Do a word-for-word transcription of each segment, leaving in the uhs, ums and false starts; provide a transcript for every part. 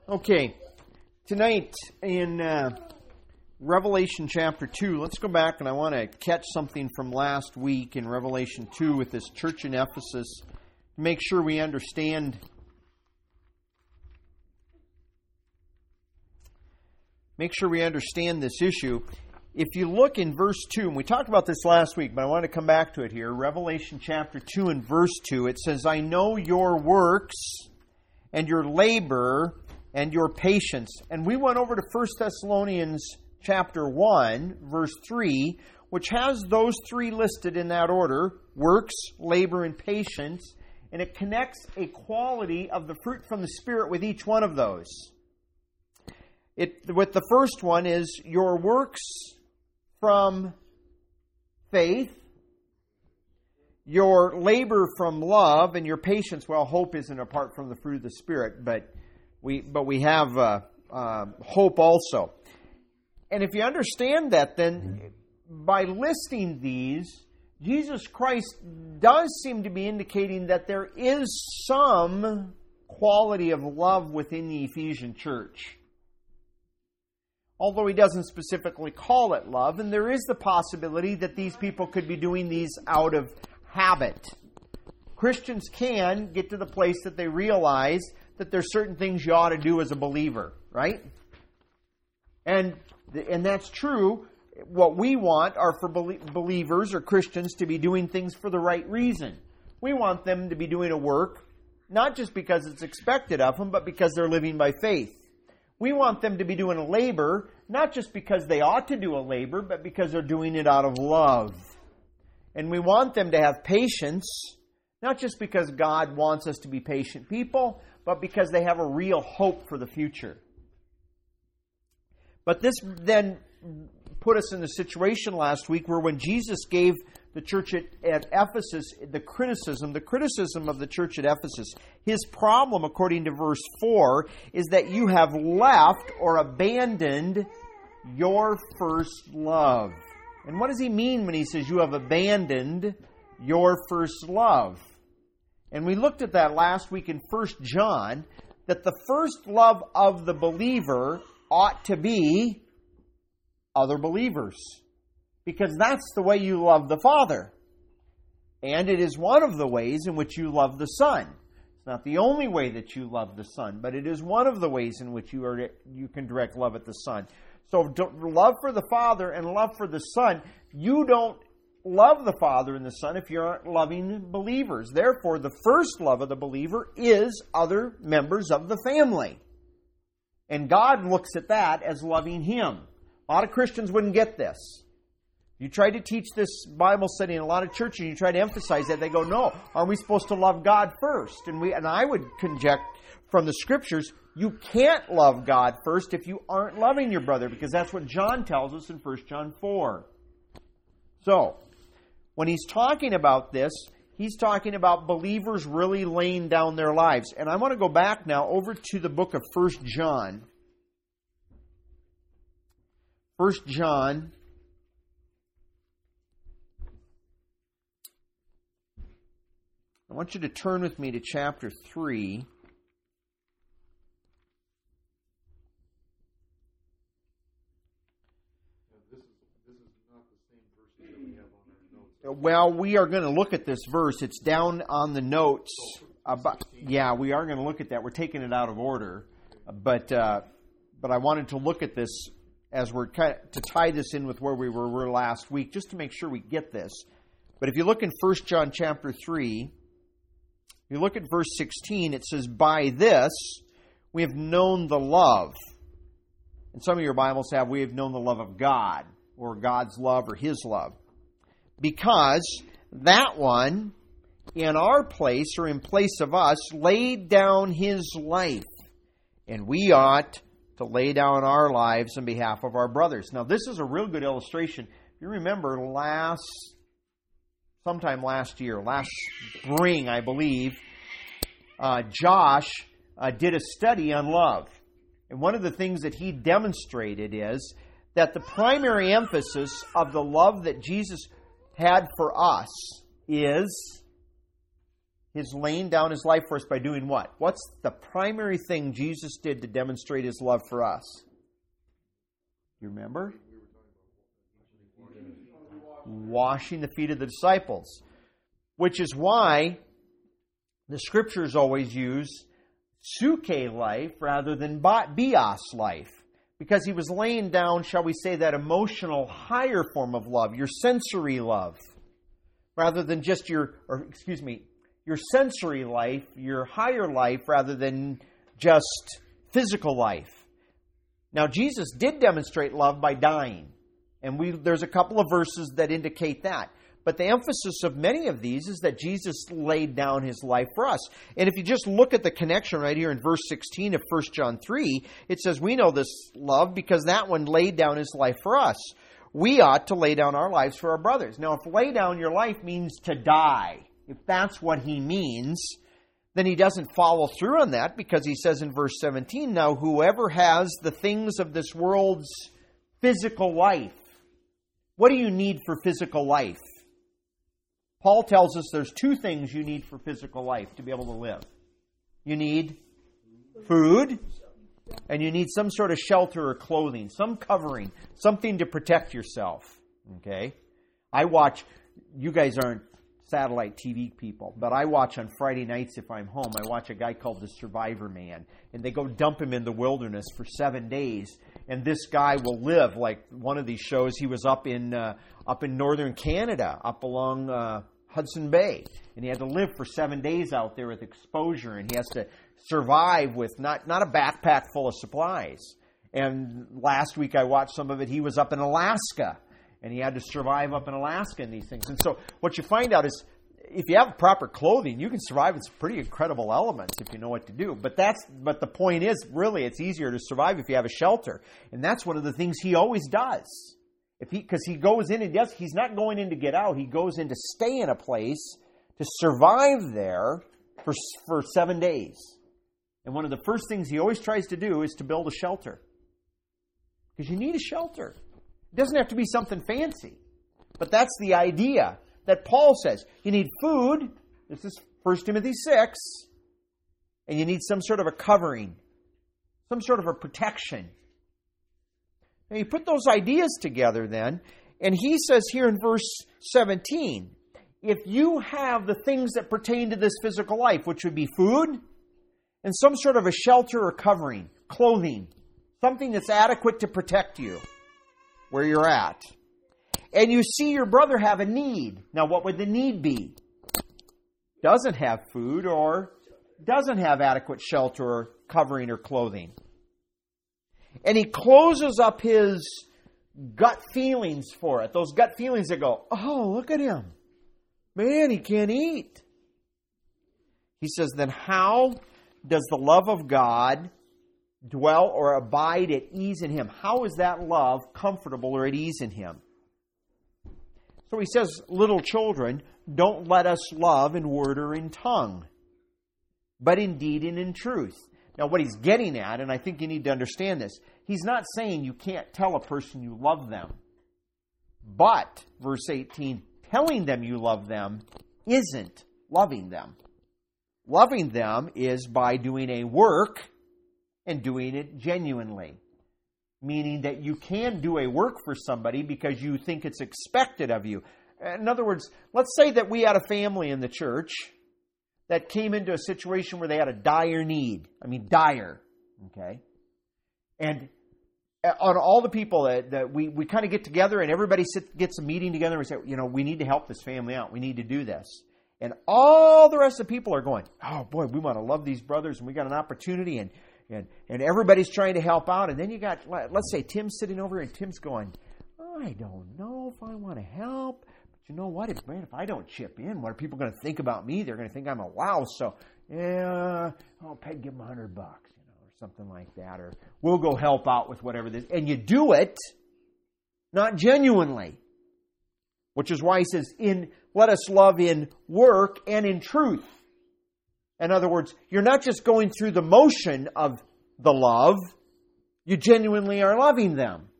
Okay, tonight in uh, Revelation chapter two, let's go back and I want to catch something from last week in Revelation two with this church in Ephesus to make sure we understand make sure we understand this issue. If you look in verse two, and we talked about this last week, but I want to come back to it here. Revelation chapter two and verse two, it says, I know your works and your labor and your patience. And we went over to First Thessalonians chapter one, verse three, which has those three listed in that order, works, labor, and patience. And it connects a quality of the fruit from the Spirit with each one of those. It, with the first one is your works from faith, your labor from love, and your patience. Well, hope isn't apart from the fruit of the Spirit, but we but we have uh, uh, hope also. And if you understand that, then by listing these, Jesus Christ does seem to be indicating that there is some quality of love within the Ephesian church. Although he doesn't specifically call it love, and there is the possibility that these people could be doing these out of habit. Christians can get to the place that they realize that there's certain things you ought to do as a believer, right? And and that's true. What we want are for believers or Christians to be doing things for the right reason. We want them to be doing a work, not just because it's expected of them, but because they're living by faith. We want them to be doing a labor, not just because they ought to do a labor, but because they're doing it out of love. And we want them to have patience, not just because God wants us to be patient people, but because they have a real hope for the future. But this then put us in a situation last week where when Jesus gave the church at, at Ephesus the criticism, the criticism of the church at Ephesus, his problem, according to verse four, is that you have left or abandoned your first love. And what does he mean when he says you have abandoned your first love? And we looked at that last week in First John, that the first love of the believer ought to be other believers. Because that's the way you love the Father. And it is one of the ways in which you love the Son. It's not the only way that you love the Son, but it is one of the ways in which you are you can direct love at the Son. So love for the Father and love for the Son, you don't love the Father and the Son if you aren't loving believers. Therefore, the first love of the believer is other members of the family. And God looks at that as loving Him. A lot of Christians wouldn't get this. You try to teach this Bible study in a lot of churches, and you try to emphasize that, they go, no, are we supposed to love God first? And we and I would conject from the Scriptures, you can't love God first if you aren't loving your brother, because that's what John tells us in First John four. So, when he's talking about this, he's talking about believers really laying down their lives. And I want to go back now over to the book of First John. First John. I want you to turn with me to chapter three. This is, this is not the same verse that we have on our notes. Well, we are going to look at this verse. It's down on the notes. About, yeah, we are going to look at that. We're taking it out of order. But uh, but I wanted to look at this as we're kind of, to tie this in with where we were, were last week, just to make sure we get this. But if you look in First John chapter three, you look at verse sixteen, it says, by this we have known the love. And some of your Bibles have, we have known the love of God, or God's love, or His love. Because that one, in our place, or in place of us, laid down His life. And we ought to lay down our lives on behalf of our brothers. Now, this is a real good illustration. If you remember last... Sometime last year, last spring, I believe, uh, Josh uh, did a study on love. And one of the things that he demonstrated is that the primary emphasis of the love that Jesus had for us is His laying down His life for us by doing what? What's the primary thing Jesus did to demonstrate His love for us? You remember? Washing the feet of the disciples. Which is why the Scriptures always use suke life rather than bios life. Because He was laying down, shall we say, that emotional higher form of love, your sensory love. Rather than just your, or excuse me, your sensory life, your higher life, rather than just physical life. Now, Jesus did demonstrate love by dying. And we there's a couple of verses that indicate that. But the emphasis of many of these is that Jesus laid down His life for us. And if you just look at the connection right here in verse sixteen of First John three, it says, we know this love because that one laid down His life for us. We ought to lay down our lives for our brothers. Now, if lay down your life means to die, if that's what He means, then He doesn't follow through on that, because He says in verse seventeen, now whoever has the things of this world's physical life. What do you need for physical life? Paul tells us there's two things you need for physical life to be able to live. You need food, and you need some sort of shelter or clothing, some covering, something to protect yourself. Okay? I watch, you guys aren't satellite T V people, but I watch on Friday nights if I'm home, I watch a guy called The Survivor Man, and they go dump him in the wilderness for seven days, and this guy will live, like one of these shows, he was up in uh, up in northern Canada, up along uh, Hudson Bay, and he had to live for seven days out there with exposure, and he has to survive with not, not a backpack full of supplies. And last week I watched some of it, he was up in Alaska, and he had to survive up in Alaska and these things. And so what you find out is, if you have proper clothing, you can survive in some pretty incredible elements if you know what to do. But that's but the point is, really, it's easier to survive if you have a shelter. And that's one of the things he always does. If he because he goes in and does, he's not going in to get out. He goes in to stay in a place to survive there for for seven days. And one of the first things he always tries to do is to build a shelter. Because you need a shelter. It doesn't have to be something fancy. But that's the idea that Paul says. You need food. This is First Timothy six. And you need some sort of a covering. Some sort of a protection. Now you put those ideas together then. And he says here in verse seventeen. If you have the things that pertain to this physical life, which would be food and some sort of a shelter or covering, clothing, something that's adequate to protect you where you're at. And you see your brother have a need. Now, what would the need be? Doesn't have food or doesn't have adequate shelter or covering or clothing. And he closes up his gut feelings for it. Those gut feelings that go, oh, look at him. Man, he can't eat. He says, then how does the love of God dwell or abide at ease in him? How is that love comfortable or at ease in him? So he says, little children, don't let us love in word or in tongue, but in deed and in truth. Now what he's getting at, and I think you need to understand this, he's not saying you can't tell a person you love them. But, verse eighteen, telling them you love them isn't loving them. Loving them is by doing a work and doing it genuinely. Meaning that you can do a work for somebody because you think it's expected of you. In other words, let's say that we had a family in the church that came into a situation where they had a dire need. I mean, dire. Okay? And on all the people that, that we, we kind of get together and everybody sit, gets a meeting together and we say, you know, we need to help this family out. We need to do this. And all the rest of the people are going, oh boy, we want to love these brothers and we got an opportunity and And, and everybody's trying to help out. And then you got, let's say Tim's sitting over and Tim's going, I don't know if I want to help. But you know what? If, man, if I don't chip in, what are people going to think about me? They're going to think I'm a louse. So, yeah, oh, Peg, give them a hundred bucks, you know, or something like that. Or we'll go help out with whatever this. And you do it, not genuinely. Which is why he says, "In let us love in work and in truth." In other words, you're not just going through the motion of the love, you genuinely are loving them.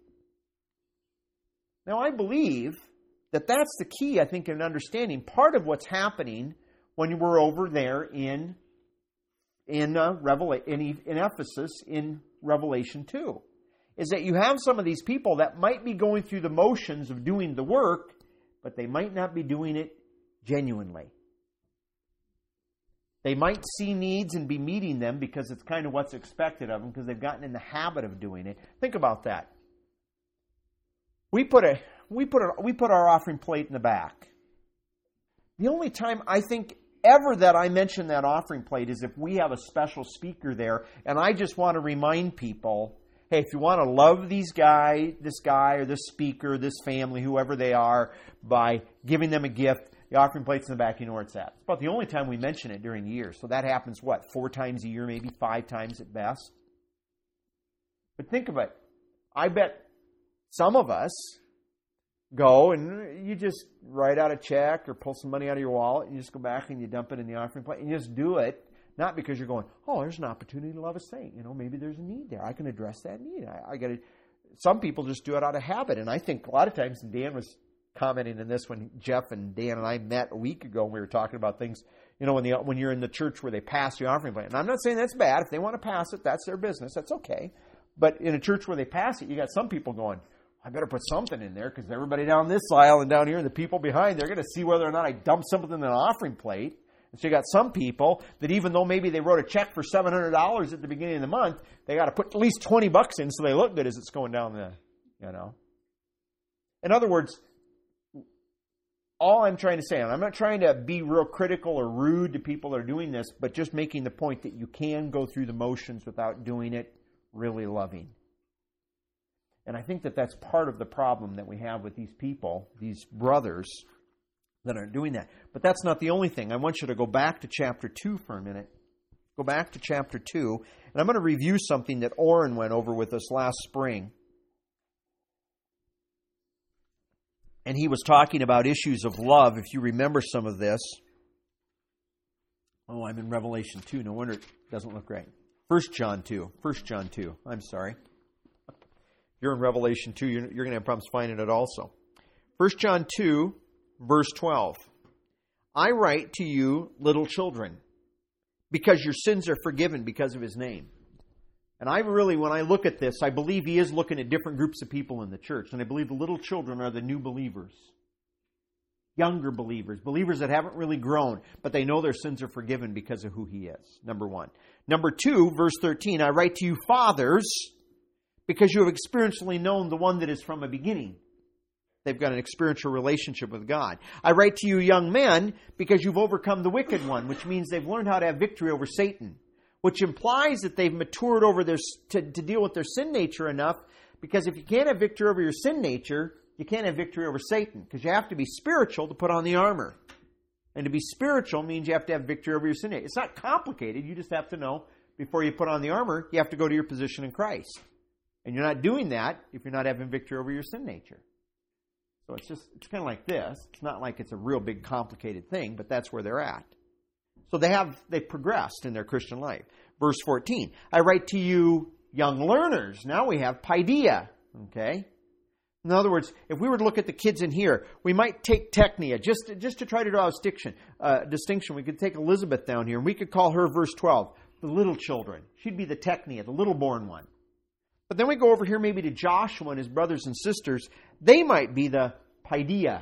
Now, I believe that that's the key, I think, in understanding part of what's happening when you were over there in in uh, Revela- in, in Ephesus in Revelation two, is that you have some of these people that might be going through the motions of doing the work, but they might not be doing it genuinely. They might see needs and be meeting them because it's kind of what's expected of them because they've gotten in the habit of doing it. Think about that. We put a we put a, we put our offering plate in the back. The only time I think ever that I mention that offering plate is if we have a special speaker there, and I just want to remind people, hey, if you want to love these guy, this guy or this speaker, this family, whoever they are, by giving them a gift, the offering plate's in the back, you know where it's at. It's about the only time we mention it during the year. So that happens, what, four times a year, maybe five times at best? But think of it. I bet some of us go and you just write out a check or pull some money out of your wallet and you just go back and you dump it in the offering plate and you just do it. Not because you're going, oh, there's an opportunity to love a saint. You know, maybe there's a need there. I can address that need. I, I got to. Some people just do it out of habit. And I think a lot of times, and Dan was commenting on this when Jeff and Dan and I met a week ago and we were talking about things, you know, when the when you're in the church where they pass the offering plate. And I'm not saying that's bad. If they want to pass it, that's their business. That's okay. But in a church where they pass it, you got some people going, I better put something in there because everybody down this aisle and down here and the people behind, they're going to see whether or not I dump something in an offering plate. And so you got some people that even though maybe they wrote a check for seven hundred dollars at the beginning of the month, they got to put at least twenty bucks in so they look good as it's going down the, you know. In other words, all I'm trying to say, and I'm not trying to be real critical or rude to people that are doing this, but just making the point that you can go through the motions without doing it really loving. And I think that that's part of the problem that we have with these people, these brothers that are doing that. But that's not the only thing. I want you to go back to chapter two for a minute. Go back to chapter two, and I'm going to review something that Orrin went over with us last spring. And he was talking about issues of love, if you remember some of this. Oh, I'm in Revelation two. No wonder it doesn't look right. First John two. First John two. I'm sorry. You're in Revelation two. You're, you're going to have problems finding it also. First John two, verse twelve. I write to you, little children, because your sins are forgiven because of His name. And I really, when I look at this, I believe he is looking at different groups of people in the church. And I believe the little children are the new believers. Younger believers. Believers that haven't really grown, but they know their sins are forgiven because of who He is. Number one. Number two, verse thirteen, I write to you, fathers, because you have experientially known the one that is from a beginning. They've got an experiential relationship with God. I write to you, young men, because you've overcome the wicked one, which means they've learned how to have victory over Satan, which implies that they've matured over their to, to deal with their sin nature enough, because if you can't have victory over your sin nature, you can't have victory over Satan, because you have to be spiritual to put on the armor. And to be spiritual means you have to have victory over your sin nature. It's not complicated. You just have to know, before you put on the armor, you have to go to your position in Christ. And you're not doing that if you're not having victory over your sin nature. So it's just, it's kind of like this. It's not like it's a real big complicated thing, but that's where they're at. So they have, they've progressed in their Christian life. Verse fourteen, I write to you, young learners. Now we have paideia, okay? In other words, if we were to look at the kids in here, we might take teknia, just, just to try to draw a distinction, uh, distinction. We could take Elizabeth down here, and we could call her, verse twelve, the little children. She'd be the teknia, the little born one. But then we go over here maybe to Joshua and his brothers and sisters. They might be the paideia.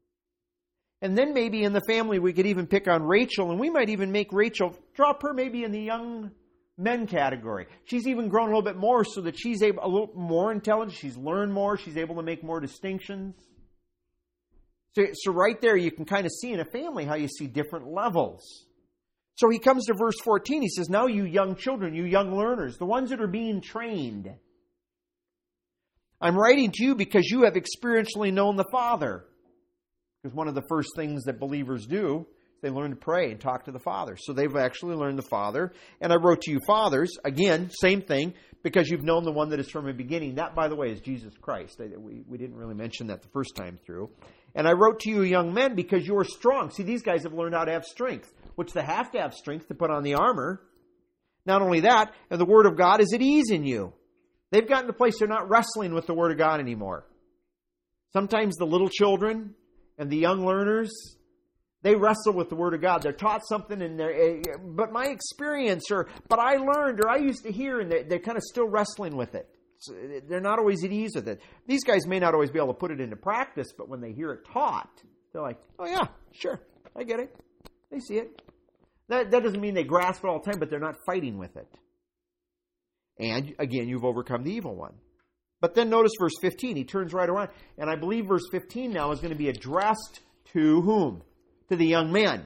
And then maybe in the family we could even pick on Rachel, and we might even make Rachel, drop her maybe in the young men category. She's even grown a little bit more so that she's able, a little more intelligent. She's learned more. She's able to make more distinctions. So, so right there you can kind of see in a family how you see different levels. So he comes to verse fourteen. He says, now you young children, you young learners, the ones that are being trained, I'm writing to you because you have experientially known the Father. Because one of the first things that believers do, they learn to pray and talk to the Father. So they've actually learned the Father. And I wrote to you, fathers, again, same thing, because you've known the one that is from the beginning. That, by the way, is Jesus Christ. We, we didn't really mention that the first time through. And I wrote to you, young men, because you are strong. See, these guys have learned how to have strength, which they have to have strength to put on the armor. Not only that, and the Word of God is at ease in you. They've gotten to the place they're not wrestling with the Word of God anymore. Sometimes the little children and the young learners, They wrestle with the Word of God. They're taught something, and they're, but my experience, or but I learned, or I used to hear, and they're, they're kind of still wrestling with it. So they're not always at ease with it. These guys may not always be able to put it into practice, but when they hear it taught, they're like, oh yeah, sure, I get it. They see it. That, that doesn't mean they grasp it all the time, but they're not fighting with it. And again, you've overcome the evil one. But then notice verse fifteen. He turns right around. And I believe verse fifteen now is going to be addressed to whom? To the young men.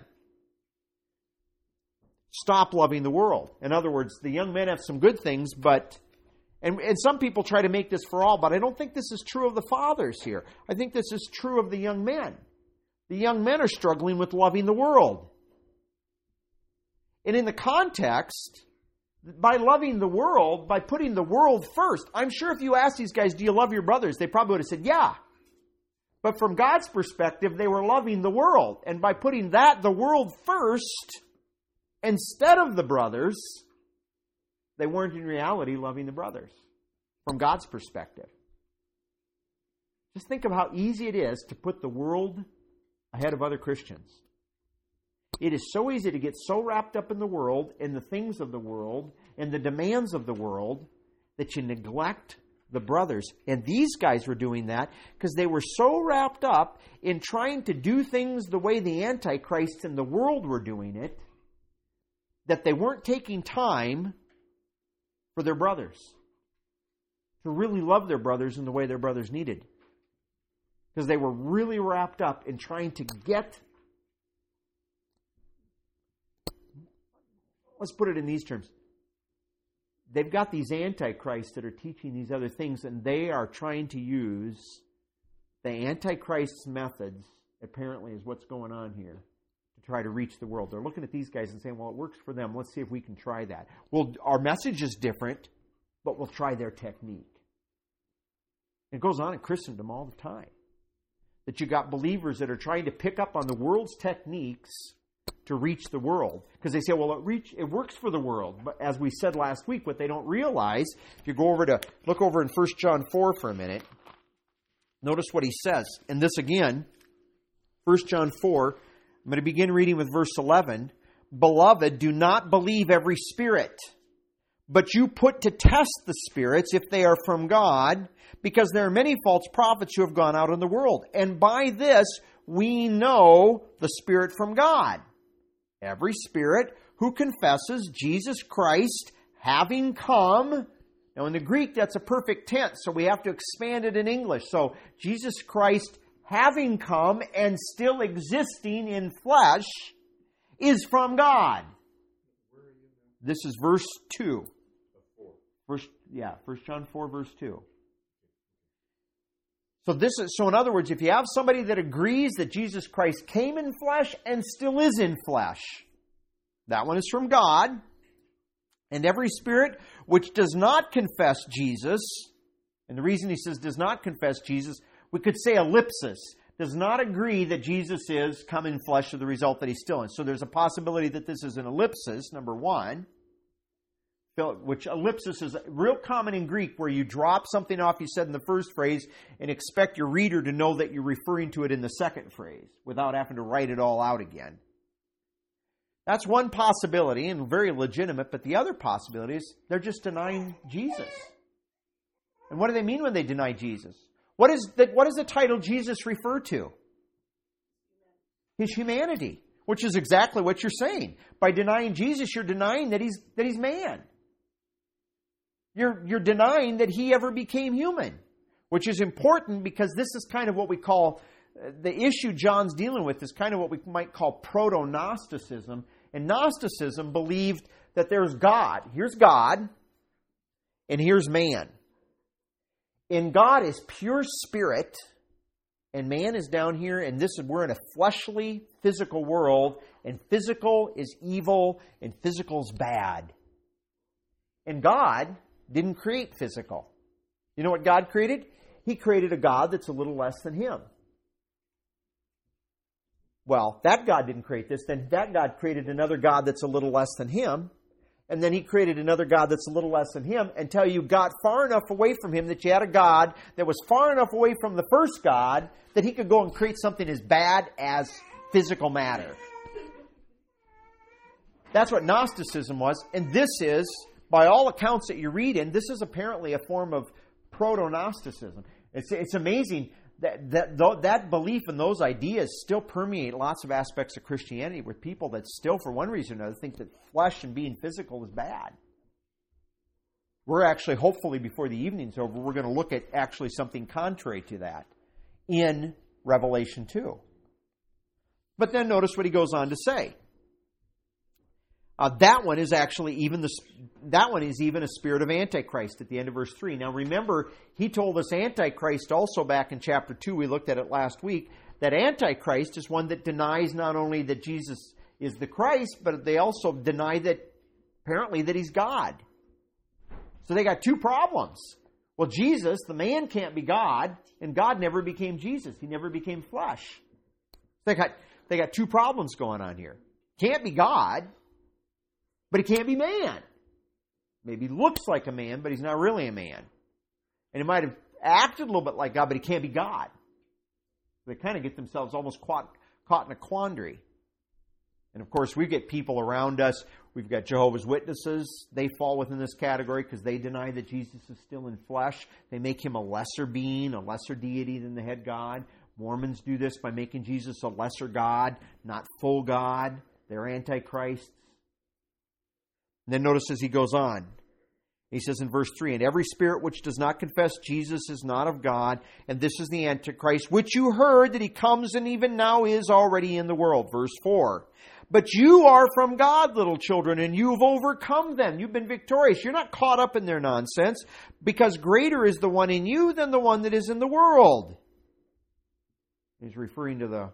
Stop loving the world. In other words, the young men have some good things, but... And, and some people try to make this for all, but I don't think this is true of the fathers here. I think this is true of the young men. The young men are struggling with loving the world. And in the context, by loving the world, by putting the world first, I'm sure if you asked these guys, do you love your brothers? They probably would have said, yeah. But from God's perspective, they were loving the world. And by putting that, the world first, instead of the brothers, they weren't in reality loving the brothers. From God's perspective. Just think of how easy it is to put the world ahead of other Christians. It is so easy to get so wrapped up in the world, in the things of the world, and the demands of the world, that you neglect the brothers. And these guys were doing that because they were so wrapped up in trying to do things the way the Antichrist and the world were doing it, that they weren't taking time for their brothers. To really love their brothers in the way their brothers needed. Because they were really wrapped up in trying to get... Let's put it in these terms. They've got these antichrists that are teaching these other things, and they are trying to use the Antichrist's methods, apparently is what's going on here, to try to reach the world. They're looking at these guys and saying, well, it works for them. Let's see if we can try that. Well, our message is different, but we'll try their technique. It goes on in Christendom all the time. That you got believers that are trying to pick up on the world's techniques to reach the world. Because they say, well, it reach it works for the world. But as we said last week, what they don't realize, if you go over to, look over in First John four for a minute, notice what he says. And this again, First John four, I'm going to begin reading with verse eleven. Beloved, do not believe every spirit, but you put to test the spirits if they are from God, because there are many false prophets who have gone out in the world. And by this we know the Spirit from God. Every spirit who confesses Jesus Christ having come. Now in the Greek that's a perfect tense, so we have to expand it in English. So Jesus Christ having come and still existing in flesh is from God. This is verse two. First, yeah, First John four, verse two. So this is so in other words, if you have somebody that agrees that Jesus Christ came in flesh and still is in flesh, that one is from God. And every spirit which does not confess Jesus, and the reason he says does not confess Jesus, we could say ellipsis, does not agree that Jesus is come in flesh as the result that he's still in. So there's a possibility that this is an ellipsis, number one. Which ellipsis is real common in Greek, where you drop something off you said in the first phrase and expect your reader to know that you're referring to it in the second phrase without having to write it all out again. That's one possibility and very legitimate, but the other possibility is they're just denying Jesus. And what do they mean when they deny Jesus? What is the, what does the title Jesus refer to? His humanity, which is exactly what you're saying. By denying Jesus, you're denying that he's that he's man. You're, you're denying that he ever became human, which is important because this is kind of what we call, uh, the issue John's dealing with is kind of what we might call proto-Gnosticism. And Gnosticism believed that there's God. Here's God, and here's man. And God is pure spirit, and man is down here, and this is we're in a fleshly, physical world, and physical is evil, and physical is bad. And God didn't create physical. You know what God created? He created a God that's a little less than him. Well, that God didn't create this. Then that God created another God that's a little less than him. And then he created another God that's a little less than him until you got far enough away from him that you had a God that was far enough away from the first God that he could go and create something as bad as physical matter. That's what Gnosticism was. And this is, by all accounts that you read in, this is apparently a form of proto-Gnosticism. It's, it's amazing that that, that belief and those ideas still permeate lots of aspects of Christianity with people that still, for one reason or another, think that flesh and being physical is bad. We're actually, hopefully, before the evening's over, we're going to look at actually something contrary to that in Revelation two. But then notice what he goes on to say. Uh, that one is actually even the that one is even a spirit of Antichrist at the end of verse three. Now remember, he told us Antichrist also back in chapter two, we looked at it last week, that Antichrist is one that denies not only that Jesus is the Christ, but they also deny that, apparently, that he's God. So they got two problems. Well, Jesus, the man, can't be God, and God never became Jesus. He never became flesh. They got, they got two problems going on here. Can't be God, but he can't be man. Maybe he looks like a man, but he's not really a man. And he might have acted a little bit like God, but he can't be God. They kind of get themselves almost caught, caught in a quandary. And of course, we get people around us. We've got Jehovah's Witnesses. They fall within this category because they deny that Jesus is still in flesh. They make him a lesser being, a lesser deity than the head God. Mormons do this by making Jesus a lesser God, not full God. They're antichrists. And then notice as he goes on, he says in verse three, and every spirit which does not confess Jesus is not of God, and this is the Antichrist, which you heard that he comes and even now is already in the world. Verse four, but you are from God, little children, and you've overcome them. You've been victorious. You're not caught up in their nonsense, because greater is the one in you than the one that is in the world. He's referring to the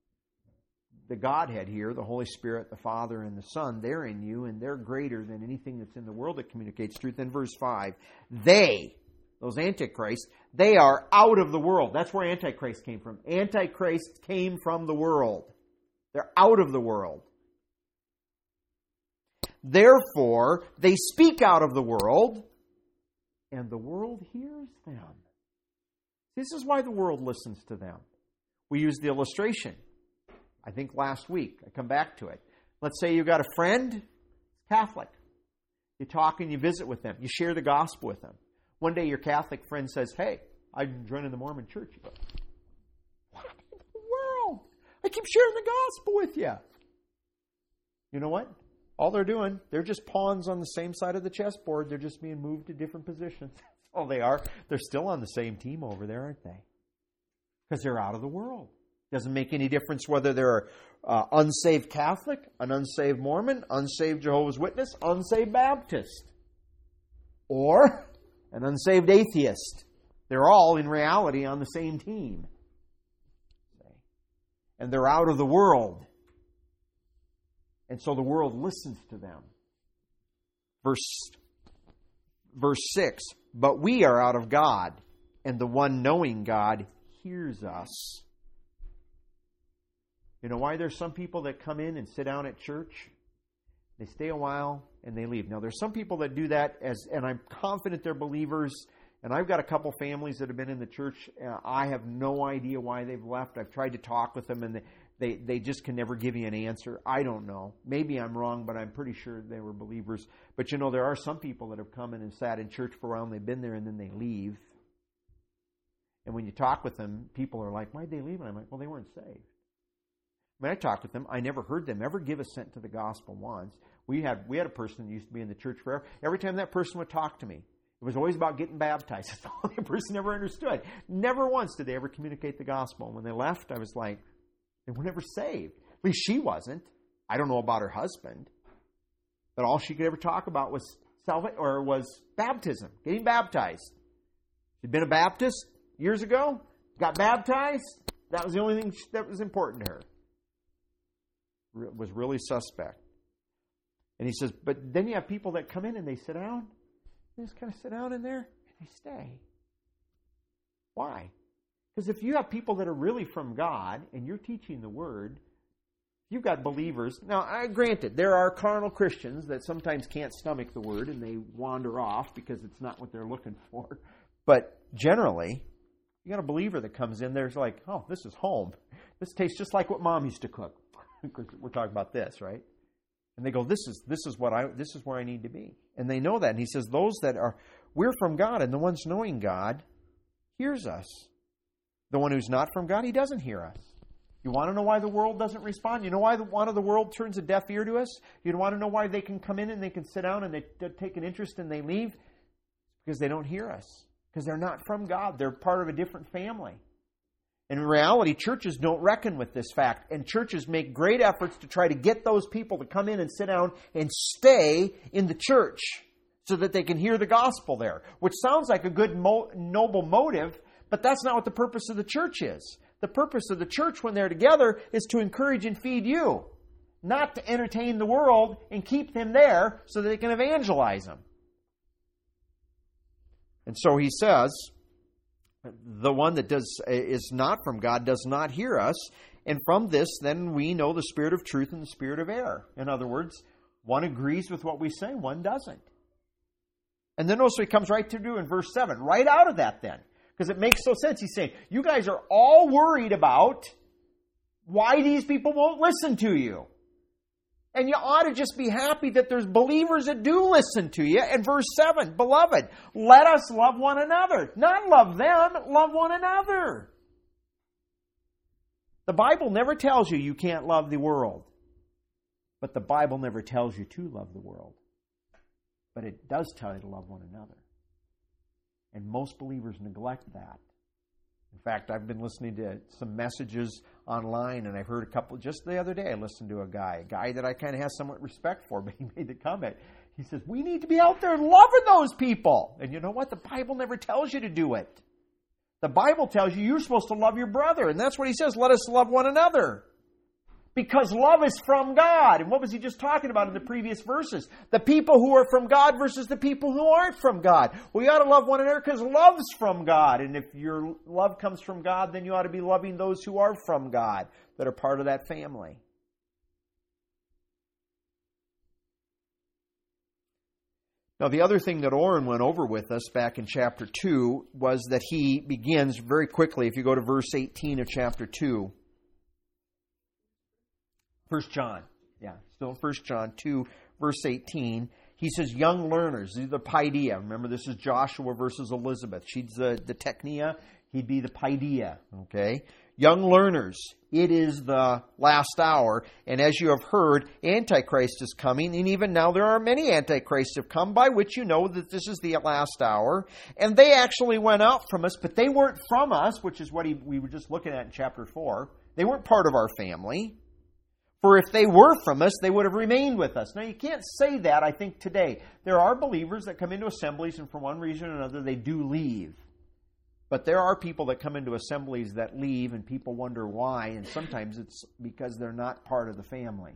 The Godhead here, the Holy Spirit, the Father, and the Son. They're in you, and they're greater than anything that's in the world that communicates truth. Then verse five, they, those antichrists, they are out of the world. That's where Antichrist came from. Antichrist came from the world. They're out of the world. Therefore, they speak out of the world, and the world hears them. This is why the world listens to them. We use the illustration. I think last week, I come back to it. Let's say you've got a friend, Catholic. You talk and you visit with them. You share the gospel with them. One day your Catholic friend says, hey, I'm joining the Mormon church. You go, what in the world? I keep sharing the gospel with you. You know what? All they're doing, they're just pawns on the same side of the chessboard. They're just being moved to different positions. That's all they are. They're still on the same team over there, aren't they? Because they're out of the world. Doesn't make any difference whether they're uh, unsaved Catholic, an unsaved Mormon, unsaved Jehovah's Witness, unsaved Baptist, or an unsaved atheist. They're all, in reality, on the same team. And they're out of the world. And so the world listens to them. Verse, verse six, but we are out of God, and the one knowing God hears us. You know why there's some people that come in and sit down at church? They stay a while and they leave. Now, there's some people that do that, as, and I'm confident they're believers. And I've got a couple families that have been in the church. Uh, I have no idea why they've left. I've tried to talk with them, and they, they, they just can never give you an answer. I don't know. Maybe I'm wrong, but I'm pretty sure they were believers. But, you know, there are some people that have come in and sat in church for a while, and they've been there, and then they leave. And when you talk with them, people are like, why'd they leave? And I'm like, well, they weren't saved. When I talked with them, I never heard them ever give assent to the gospel once. We had we had a person that used to be in the church forever. Every time that person would talk to me, it was always about getting baptized. That's all the person never understood. Never once did they ever communicate the gospel. And when they left, I was like, they were never saved. At least she wasn't. I don't know about her husband. But all she could ever talk about was salvation, or was baptism, getting baptized. She'd been a Baptist years ago, got baptized. That was the only thing that was important to her. Was really suspect. And he says, but then you have people that come in and they sit down. They just kind of sit down in there and they stay. Why? Because if you have people that are really from God and you're teaching the Word, you've got believers. Now, I granted, there are carnal Christians that sometimes can't stomach the Word and they wander off because it's not what they're looking for. But generally, You got a believer that comes in there's like, oh, this is home. This tastes just like what Mom used to cook. We're talking about this, right? And they go, this is this is what I this is where I need to be. And they know that. And he says, those that are we're from God, and the ones knowing God hears us. The one who's not from God, he doesn't hear us. You want to know why the world doesn't respond? You know why the one of the world turns a deaf ear to us? You want to know why they can come in and they can sit down and they take an interest and they leave? Because they don't hear us. Because they're not from God. They're part of a different family. And in reality, churches don't reckon with this fact. And churches make great efforts to try to get those people to come in and sit down and stay in the church so that they can hear the gospel there. Which sounds like a good, mo- noble motive, but that's not what the purpose of the church is. The purpose of the church when they're together is to encourage and feed you. Not to entertain the world and keep them there so that they can evangelize them. And so he says, the one that does is not from God does not hear us. And from this, then we know the spirit of truth and the spirit of error. In other words, one agrees with what we say, one doesn't. And then also he comes right to do in verse seven, right out of that then. Because it makes no sense. He's saying, you guys are all worried about why these people won't listen to you. And you ought to just be happy that there's believers that do listen to you. And verse seven, beloved, let us love one another. Not love them, love one another. The Bible never tells you you can't love the world. But the Bible never tells you to love the world. But it does tell you to love one another. And most believers neglect that. In fact, I've been listening to some messages online, and I've heard a couple, just the other day I listened to a guy, a guy that I kind of have somewhat respect for, but he made the comment. He says, we need to be out there loving those people. And you know what? The Bible never tells you to do it. The Bible tells you you're supposed to love your brother. And that's what he says, let us love one another. Because love is from God. And what was he just talking about in the previous verses? The people who are from God versus the people who aren't from God. Well, you ought to love one another because love's from God. And if your love comes from God, then you ought to be loving those who are from God, that are part of that family. Now, the other thing that Orrin went over with us back in chapter two was that he begins very quickly, if you go to verse eighteen of chapter two, First John, yeah, still First John two, verse eighteen. He says, young learners, these are the paideia. Remember, this is Joshua versus Elizabeth. She's the, the teknia, he'd be the paideia, okay? Young learners, it is the last hour, and as you have heard, Antichrist is coming, and even now there are many Antichrists have come, by which you know that this is the last hour. And they actually went out from us, but they weren't from us, which is what he, we were just looking at in chapter four. They weren't part of our family. For if they were from us, they would have remained with us. Now, you can't say that, I think, today. There are believers that come into assemblies, and for one reason or another, they do leave. But there are people that come into assemblies that leave, and people wonder why, and sometimes it's because they're not part of the family.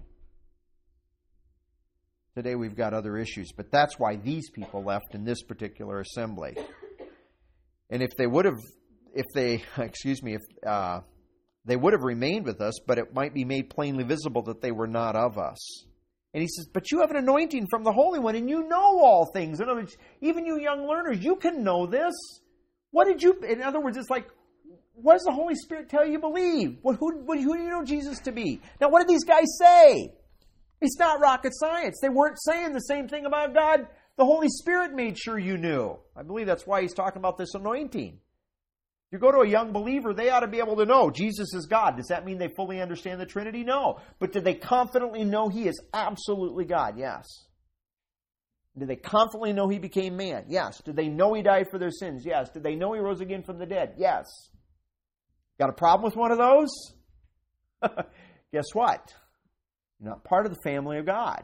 Today we've got other issues, but that's why these people left in this particular assembly. And if they would have, if they, excuse me, if... Uh, They would have remained with us, but it might be made plainly visible that they were not of us. And he says, but you have an anointing from the Holy One, and you know all things. In other words, even you young learners, you can know this. What did you, in other words, it's like, what does the Holy Spirit tell you to believe? What, who, who do you know Jesus to be? Now, what did these guys say? It's not rocket science. They weren't saying the same thing about God. The Holy Spirit made sure you knew. I believe that's why he's talking about this anointing. You go to a young believer, they ought to be able to know Jesus is God. Does that mean they fully understand the Trinity? No. But did they confidently know He is absolutely God? Yes. Did they confidently know He became man? Yes. Did they know He died for their sins? Yes. Did they know He rose again from the dead? Yes. Got a problem with one of those? Guess what? You're not part of the family of God.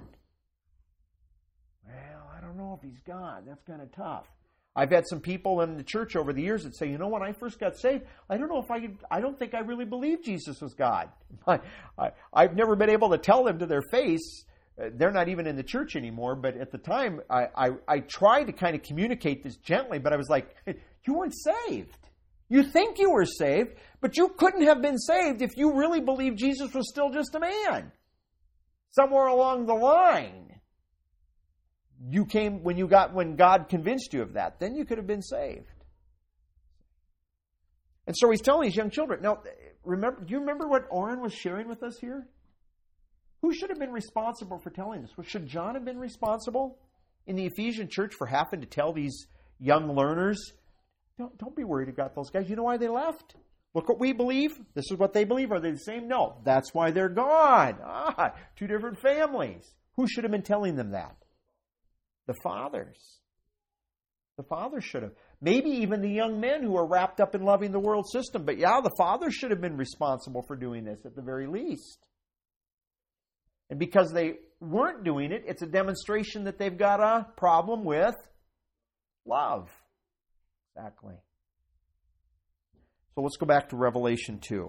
Well, I don't know if He's God. That's kind of tough. I've had some people in the church over the years that say, you know, when I first got saved, I don't know if I could, I don't think I really believed Jesus was God. I, I, I've never been able to tell them to their face. They're not even in the church anymore. But at the time, I, I, I tried to kind of communicate this gently, but I was like, you weren't saved. You think you were saved, but you couldn't have been saved if you really believed Jesus was still just a man. Somewhere along the line. You came when you got when God convinced you of that, then you could have been saved. And so he's telling these young children. Now, remember, do you remember what Oren was sharing with us here? Who should have been responsible for telling this? Well, should John have been responsible in the Ephesian church for having to tell these young learners, don't, don't be worried about those guys. You know why they left? Look what we believe. This is what they believe. Are they the same? No. That's why they're gone. Ah, two different families. Who should have been telling them that? The fathers. The fathers should have. Maybe even the young men who are wrapped up in loving the world system. But yeah, the fathers should have been responsible for doing this at the very least. And because they weren't doing it, it's a demonstration that they've got a problem with love. Exactly. So let's go back to Revelation two.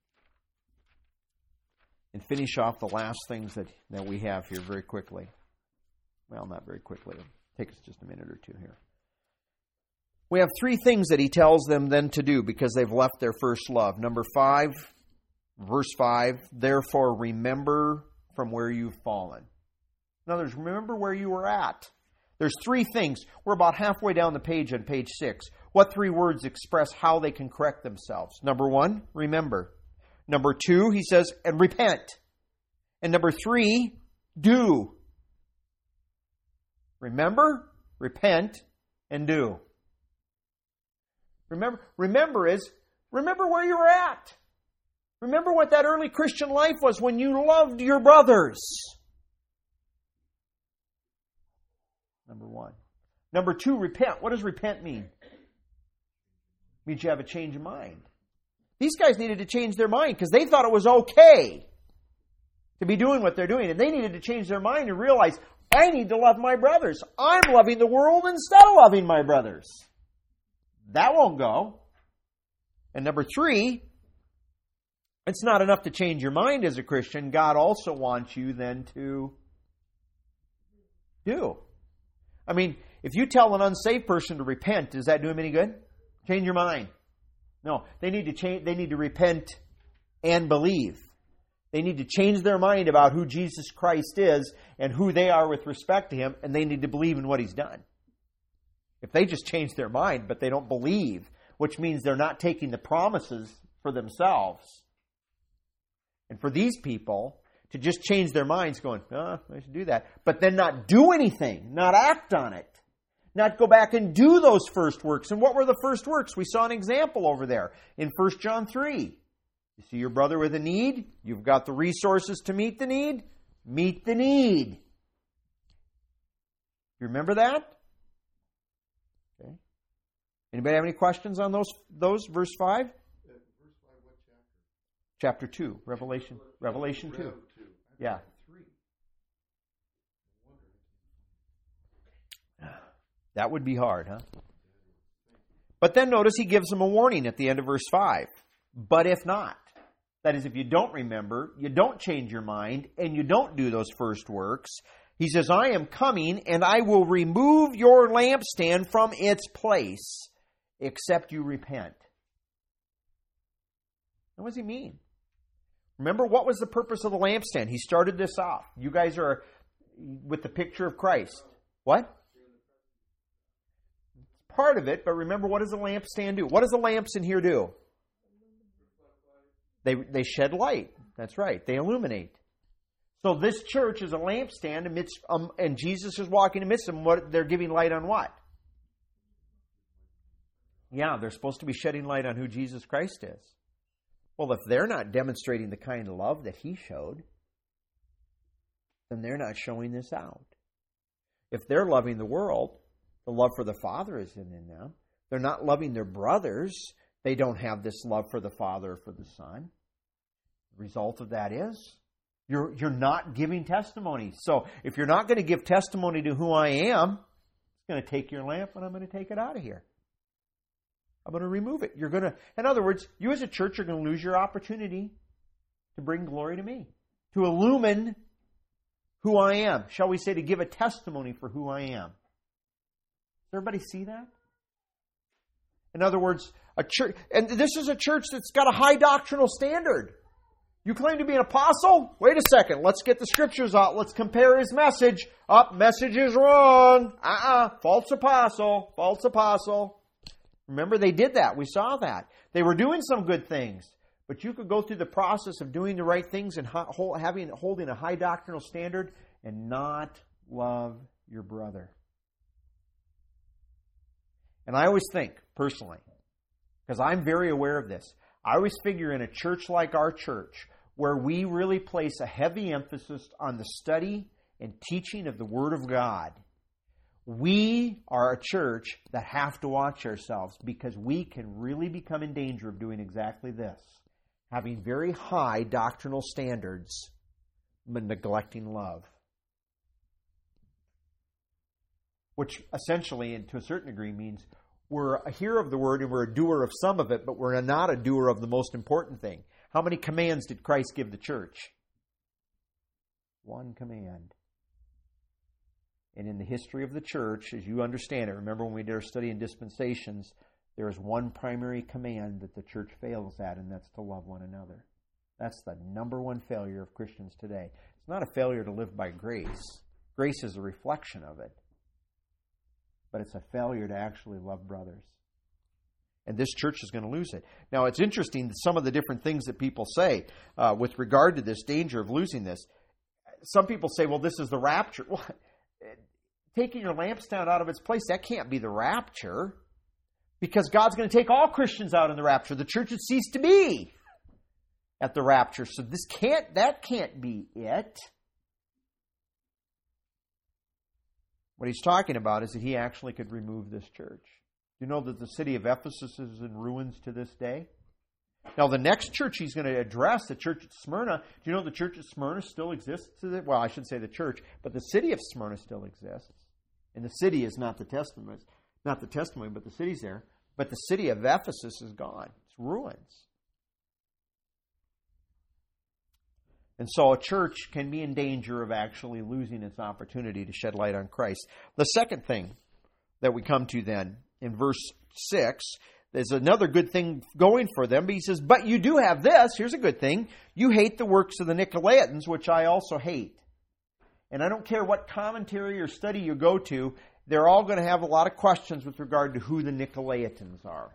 And finish off the last things that, that we have here very quickly. Well, not very quickly. It'll take us just a minute or two here. We have three things that he tells them then to do because they've left their first love. Number five, verse five, therefore remember from where you've fallen. In other words, remember where you were at. There's three things. We're about halfway down the page on page six. What three words express how they can correct themselves? Number one, remember. Number two, he says, and repent. And number three, do. Remember, repent, and do. Remember, remember is, remember where you were at. Remember what that early Christian life was when you loved your brothers. Number one. Number two, repent. What does repent mean? It means you have a change of mind. These guys needed to change their mind because they thought it was okay to be doing what they're doing. And they needed to change their mind and realize, I need to love my brothers. I'm loving the world instead of loving my brothers. That won't go. And number three, it's not enough to change your mind as a Christian. God also wants you then to do. I mean, if you tell an unsaved person to repent, does that do him any good? Change your mind. No, they need to change. They need to repent and believe. They need to change their mind about who Jesus Christ is and who they are with respect to Him, and they need to believe in what He's done. If they just change their mind, but they don't believe, which means they're not taking the promises for themselves. And for these people to just change their minds going, oh, I should do that, but then not do anything, not act on it, not go back and do those first works. And what were the first works? We saw an example over there in First John three. You see your brother with a need, you've got the resources to meet the need, meet the need. You remember that? Okay. Anybody have any questions on those, those verse five? Uh, verse five, what chapter? Chapter two, Revelation, Revelation two. Yeah. That would be hard, huh? But then notice he gives them a warning at the end of verse five. But if not, that is, if you don't remember, you don't change your mind, and you don't do those first works, he says, I am coming, and I will remove your lampstand from its place, except you repent. What does he mean? Remember, what was the purpose of the lampstand? He started this off. You guys are with the picture of Christ. What? It's part of it, but remember, what does a lampstand do? What does the lamps in here do? They they shed light. That's right. They illuminate. So this church is a lampstand amidst, um, and Jesus is walking amidst them. What they're giving light on what? Yeah, they're supposed to be shedding light on who Jesus Christ is. Well, if they're not demonstrating the kind of love that He showed, then they're not showing this out. If they're loving the world, the love for the Father isn't in them. They're not loving their brothers. They don't have this love for the Father or for the Son. The result of that is you're, you're not giving testimony. So if you're not going to give testimony to who I am, it's going to take your lamp and I'm going to take it out of here. I'm going to remove it. You're going to, in other words, you as a church are going to lose your opportunity to bring glory to me, to illumine who I am. Shall we say, to give a testimony for who I am. Does everybody see that? In other words, a church, and this is a church that's got a high doctrinal standard. You claim to be an apostle? Wait a second. Let's get the scriptures out. Let's compare his message. Up, oh, message is wrong. Uh-uh. False apostle. False apostle. Remember, they did that. We saw that. They were doing some good things. But you could go through the process of doing the right things and having holding a high doctrinal standard and not love your brother. And I always think, personally, because I'm very aware of this, I always figure in a church like our church, where we really place a heavy emphasis on the study and teaching of the Word of God, we are a church that have to watch ourselves, because we can really become in danger of doing exactly this. Having very high doctrinal standards, but neglecting love. Which essentially, and to a certain degree, means we're a hearer of the Word and we're a doer of some of it, but we're not a doer of the most important thing. How many commands did Christ give the church? One command. And in the history of the church, as you understand it, remember when we did our study in dispensations, there is one primary command that the church fails at, and that's to love one another. That's the number one failure of Christians today. It's not a failure to live by grace. Grace is a reflection of it. But it's a failure to actually love brothers. And this church is going to lose it. Now, it's interesting that some of the different things that people say uh, with regard to this danger of losing this. Some people say, well, this is the rapture. Well, taking your lampstand out of its place, that can't be the rapture. Because God's going to take all Christians out in the rapture. The church has ceased to be at the rapture. So this can't, that can't be it. What he's talking about is that he actually could remove this church. You know that the city of Ephesus is in ruins to this day? Now, the next church he's going to address, the church at Smyrna, do you know the church at Smyrna still exists? Well, I should say the church, but the city of Smyrna still exists. And the city is not the testimony, not the testimony, but the city's there. But the city of Ephesus is gone. It's ruins. And so a church can be in danger of actually losing its opportunity to shed light on Christ. The second thing that we come to then in verse six, there's another good thing going for them. But he says, but you do have this. Here's a good thing. You hate the works of the Nicolaitans, which I also hate. And I don't care what commentary or study you go to, they're all going to have a lot of questions with regard to who the Nicolaitans are.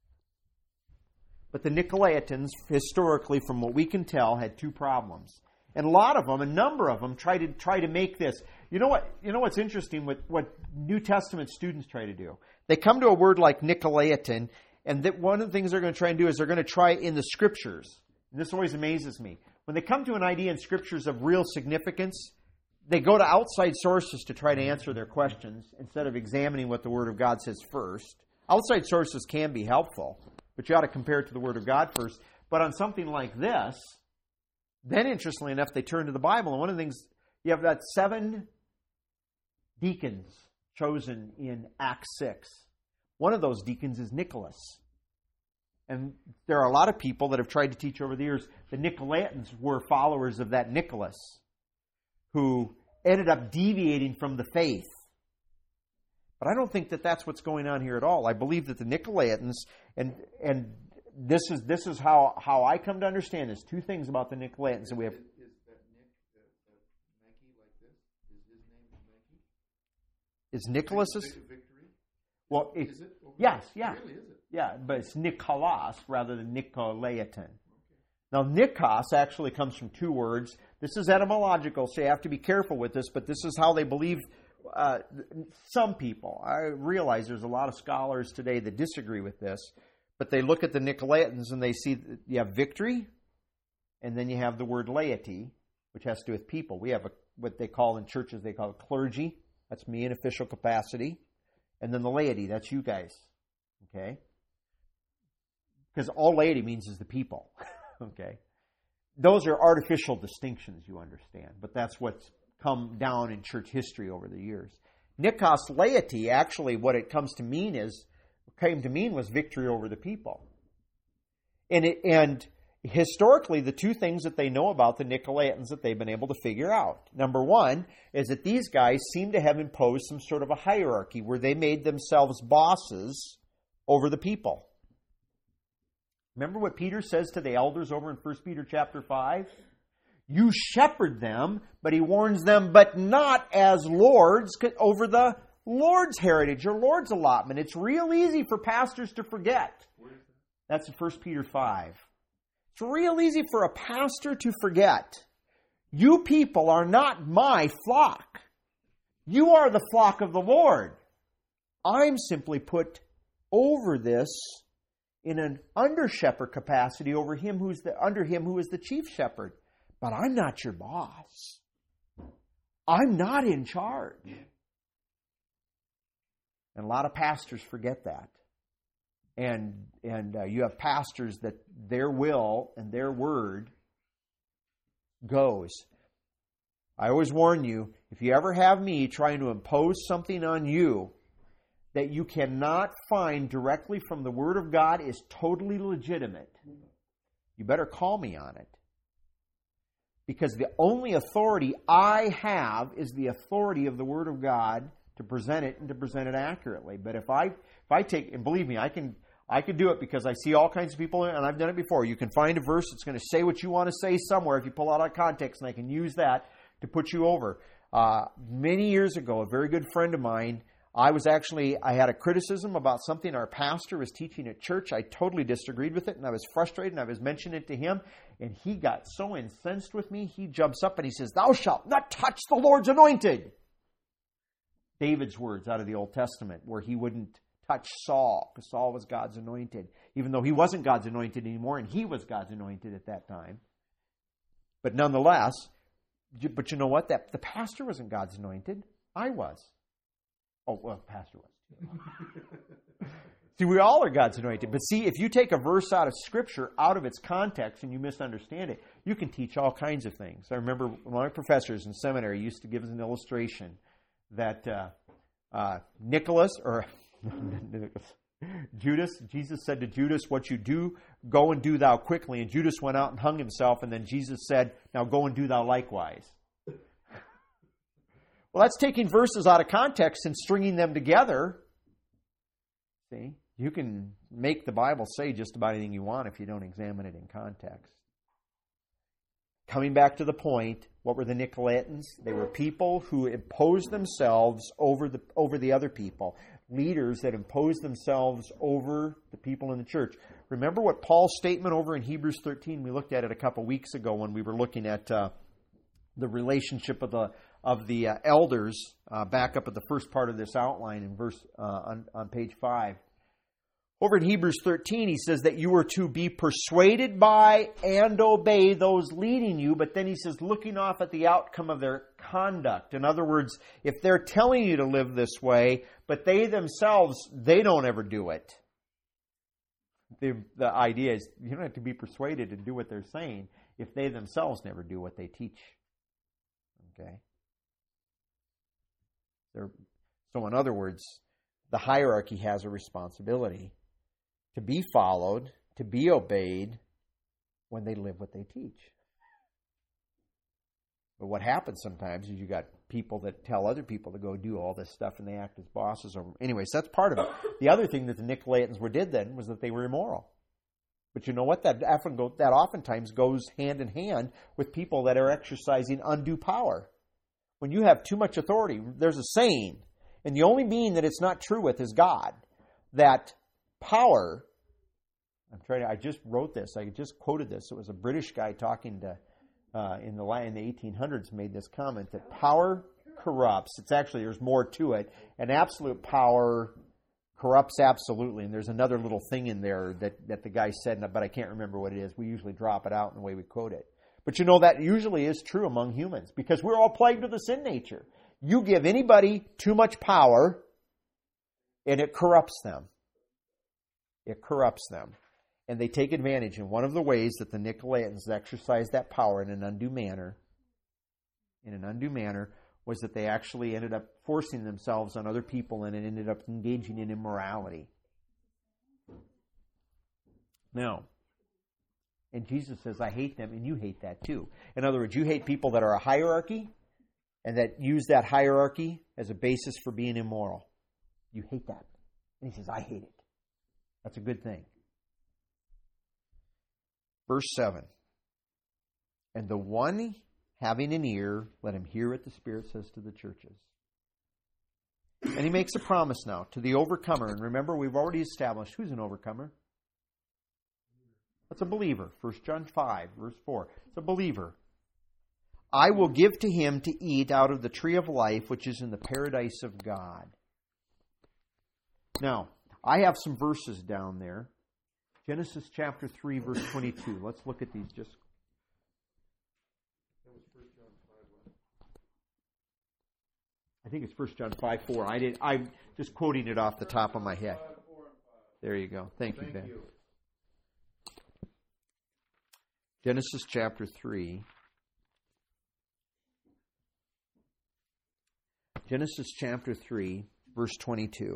But the Nicolaitans, historically, from what we can tell, had two problems. And a lot of them, a number of them, try to try to make this. You know what? You know what's interesting? What, what New Testament students try to do? They come to a word like Nicolaitan, and that one of the things they're going to try and do is they're going to try in the Scriptures. And this always amazes me. When they come to an idea in Scriptures of real significance, they go to outside sources to try to answer their questions instead of examining what the Word of God says first. Outside sources can be helpful, but you ought to compare it to the Word of God first. But on something like this, then interestingly enough, they turn to the Bible. And one of the things, you have that seven deacons chosen in Acts six. One of those deacons is Nicholas. And there are a lot of people that have tried to teach over the years the Nicolaitans were followers of that Nicholas, who ended up deviating from the faith. But I don't think that that's what's going on here at all. I believe that the Nicolaitans, and and this is this is how, how I come to understand this. Two things about the Nicolaitans that we have. Is, is that Nick, that, that Nike like this? Is his name Nike? Is Nicholas's? Victory? Well, it, is it? Well, yes, yeah, really, is it? yeah, but it's Nicholas rather than Nicolaitan. Okay. Now, Nikos actually comes from two words. This is etymological, so you have to be careful with this, but this is how they believe uh, some people. I realize there's a lot of scholars today that disagree with this, but they look at the Nicolaitans and they see that you have victory, and then you have the word laity, which has to do with people. We have a, what they call in churches, they call it clergy. That's me in official capacity. And then the laity, that's you guys. Okay? Because all laity means is the people. Okay? Those are artificial distinctions, you understand. But that's what's come down in church history over the years. Nikos laity, actually, what it comes to mean is, came to mean was victory over the people. And it, and historically, the two things that they know about the Nicolaitans that they've been able to figure out. Number one is that these guys seem to have imposed some sort of a hierarchy where they made themselves bosses over the people. Remember what Peter says to the elders over in First Peter chapter five? You shepherd them, but he warns them, but not as lords over the Lord's heritage or Lord's allotment. It's real easy for pastors to forget. That's in First Peter five. It's real easy for a pastor to forget. You people are not my flock. You are the flock of the Lord. I'm simply put over this in an under-shepherd capacity over him who's the, under him who is the chief shepherd. But I'm not your boss. I'm not in charge. And a lot of pastors forget that. And and uh, you have pastors that their will and their word goes. I always warn you, if you ever have me trying to impose something on you that you cannot find directly from the Word of God is totally legitimate, you better call me on it. Because the only authority I have is the authority of the Word of God to present it and to present it accurately. But if I if I take, and believe me, I can I can do it because I see all kinds of people, and I've done it before. You can find a verse that's going to say what you want to say somewhere if you pull it out of context, and I can use that to put you over. Uh, many years ago, a very good friend of mine, I was actually, I had a criticism about something our pastor was teaching at church. I totally disagreed with it, and I was frustrated, and I was mentioning it to him, and he got so incensed with me, he jumps up and he says, "Thou shalt not touch the Lord's anointed." David's words out of the Old Testament, where he wouldn't touch Saul, because Saul was God's anointed, even though he wasn't God's anointed anymore, and he was God's anointed at that time. But nonetheless, but you know what? That the pastor wasn't God's anointed. I was. Oh, well, the pastor was. See, we all are God's anointed. But see, if you take a verse out of Scripture, out of its context, and you misunderstand it, you can teach all kinds of things. I remember one of my professors in seminary used to give us an illustration that uh, uh, Nicholas, or Judas, Jesus said to Judas, "What you do, go and do thou quickly." And Judas went out and hung himself, and then Jesus said, "Now go and do thou likewise." Well, that's taking verses out of context and stringing them together. See, you can make the Bible say just about anything you want if you don't examine it in context. Coming back to the point, what were the Nicolaitans? They were people who imposed themselves over the over the other people. Leaders that imposed themselves over the people in the church. Remember what Paul's statement over in Hebrews thirteen, we looked at it a couple weeks ago when we were looking at uh, the relationship of the of the uh, elders, uh, back up at the first part of this outline in verse uh, on, on page five. Over in Hebrews thirteen, he says that you are to be persuaded by and obey those leading you, but then he says looking off at the outcome of their conduct. In other words, if they're telling you to live this way, but they themselves, they don't ever do it. The, the idea is you don't have to be persuaded to do what they're saying if they themselves never do what they teach. Okay? They're, so in other words, the hierarchy has a responsibility to be followed, to be obeyed when they live what they teach. But what happens sometimes is you got people that tell other people to go do all this stuff and they act as bosses. Or, anyways, that's part of it. The other thing that the Nicolaitans were did then was that they were immoral. But you know what? That often go, that oftentimes goes hand in hand with people that are exercising undue power. When you have too much authority, there's a saying, and the only being that it's not true with is God, that power, I'm trying to, I just wrote this, I just quoted this, it was a British guy talking to, uh, in the in the eighteen hundreds made this comment, that power corrupts. It's actually, there's more to it, and absolute power corrupts absolutely, and there's another little thing in there that, that the guy said, but I can't remember what it is. We usually drop it out in the way we quote it. But you know, that usually is true among humans, because we're all plagued with a sin nature. You give anybody too much power, and it corrupts them. It corrupts them. And they take advantage. And one of the ways that the Nicolaitans exercised that power in an undue manner, in an undue manner, was that they actually ended up forcing themselves on other people, and it ended up engaging in immorality. Now, and Jesus says, I hate them, and you hate that too. In other words, you hate people that are a hierarchy, and that use that hierarchy as a basis for being immoral. You hate that. And he says, I hate it. That's a good thing. Verse seven. And the one having an ear, let him hear what the Spirit says to the churches. And he makes a promise now to the overcomer. And remember, we've already established who's an overcomer. That's a believer. First John five, verse four. It's a believer. I will give to him to eat out of the tree of life, which is in the paradise of God. Now, I have some verses down there. Genesis chapter three, verse twenty-two. Let's look at these just. I think it's First John five, four. I did, I'm just quoting it off the top of my head. There you go. Thank you, Ben. Genesis chapter three. Genesis chapter three, verse twenty-two.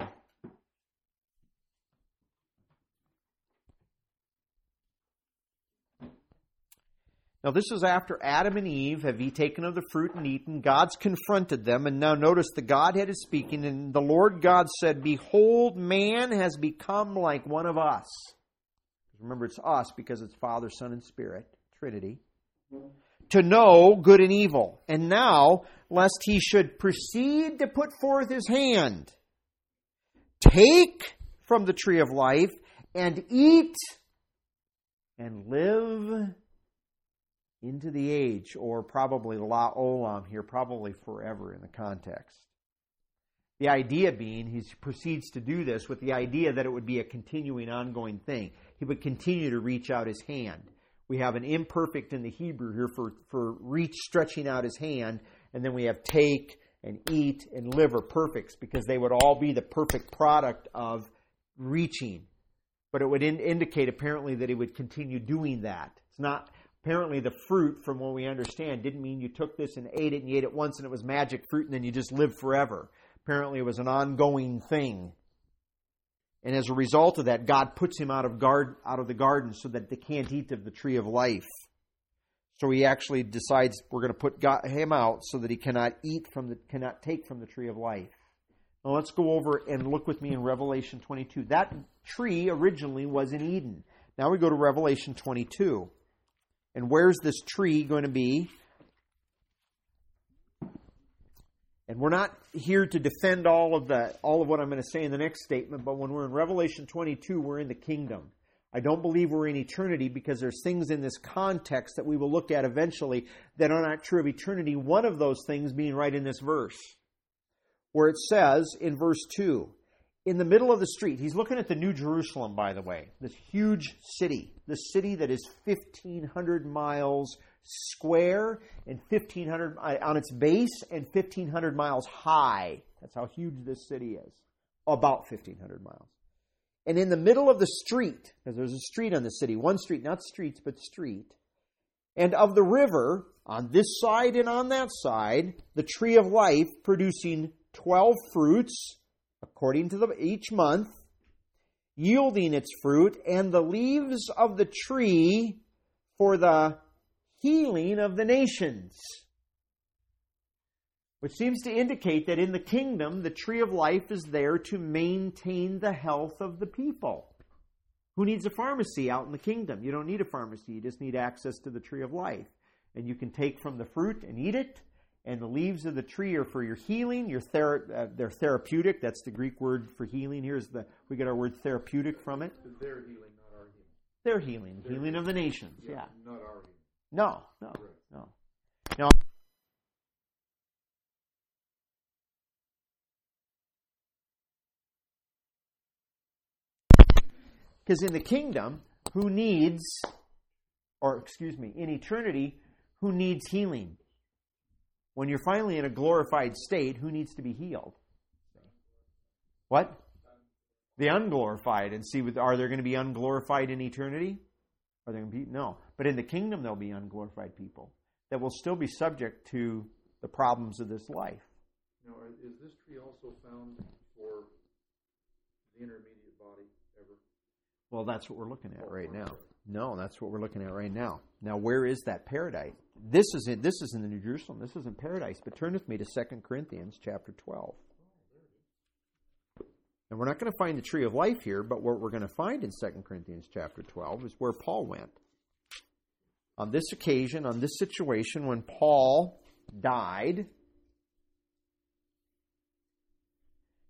Now this is after Adam and Eve have ye taken of the fruit and eaten. God's confronted them. And now notice the Godhead is speaking. And the Lord God said, Behold, man has become like one of us. Remember, it's us because it's Father, Son, and Spirit. Trinity. To know good and evil. And now, lest he should proceed to put forth his hand, take from the tree of life, and eat, and live into the age, or probably la olam here, probably forever in the context. The idea being, he proceeds to do this with the idea that it would be a continuing, ongoing thing. He would continue to reach out his hand. We have an imperfect in the Hebrew here for, for reach, stretching out his hand, and then we have take and eat and live are perfects, because they would all be the perfect product of reaching. But it would in, indicate apparently that he would continue doing that. It's not... Apparently the fruit, from what we understand, didn't mean you took this and ate it and you ate it once and it was magic fruit and then you just lived forever. Apparently it was an ongoing thing. And as a result of that, God puts him out of guard, out of the garden so that they can't eat of the tree of life. So he actually decides we're going to put God, him out so that he cannot eat from the, cannot take from the tree of life. Now let's go over and look with me in Revelation twenty-two. That tree originally was in Eden. Now we go to Revelation twenty-two. And where's this tree going to be? And we're not here to defend all of the all of what I'm going to say in the next statement, but when we're in Revelation twenty-two, we're in the kingdom. I don't believe we're in eternity, because there's things in this context that we will look at eventually that are not true of eternity. One of those things being right in this verse, where it says in verse two, in the middle of the street, he's looking at the New Jerusalem, by the way, this huge city, this city that is fifteen hundred miles square and fifteen hundred on its base and fifteen hundred miles high. That's how huge this city is, about fifteen hundred miles. And in the middle of the street, because there's a street on the city, one street, not streets, but street, and of the river, on this side and on that side, the tree of life producing twelve fruits, according to the, each month, yielding its fruit, and the leaves of the tree for the healing of the nations. Which seems to indicate that in the kingdom, the tree of life is there to maintain the health of the people. Who needs a pharmacy out in the kingdom? You don't need a pharmacy. You just need access to the tree of life. And you can take from the fruit and eat it. And the leaves of the tree are for your healing. Your thera- uh, they're therapeutic. That's the Greek word for healing. Here's the we get our word therapeutic from it. Their healing, not our healing. Their healing, Their healing of the nations. Yeah. yeah. Not our healing. No, no, Correct. no. Now, because in the kingdom, who needs, or excuse me, in eternity, who needs healing? When you're finally in a glorified state, who needs to be healed? What? The unglorified. And see, are there going to be unglorified in eternity? Are there going to be? No. But in the kingdom, there'll be unglorified people that will still be subject to the problems of this life. Now, is this tree also found for the intermediate body ever? Well, that's what we're looking at right now. No, that's what we're looking at right now. Now, where is that paradise? This is in, this is in the New Jerusalem. This isn't paradise. But turn with me to Second Corinthians chapter twelve. And we're not going to find the tree of life here, but what we're going to find in Second Corinthians chapter twelve is where Paul went. On this occasion, on this situation, when Paul died,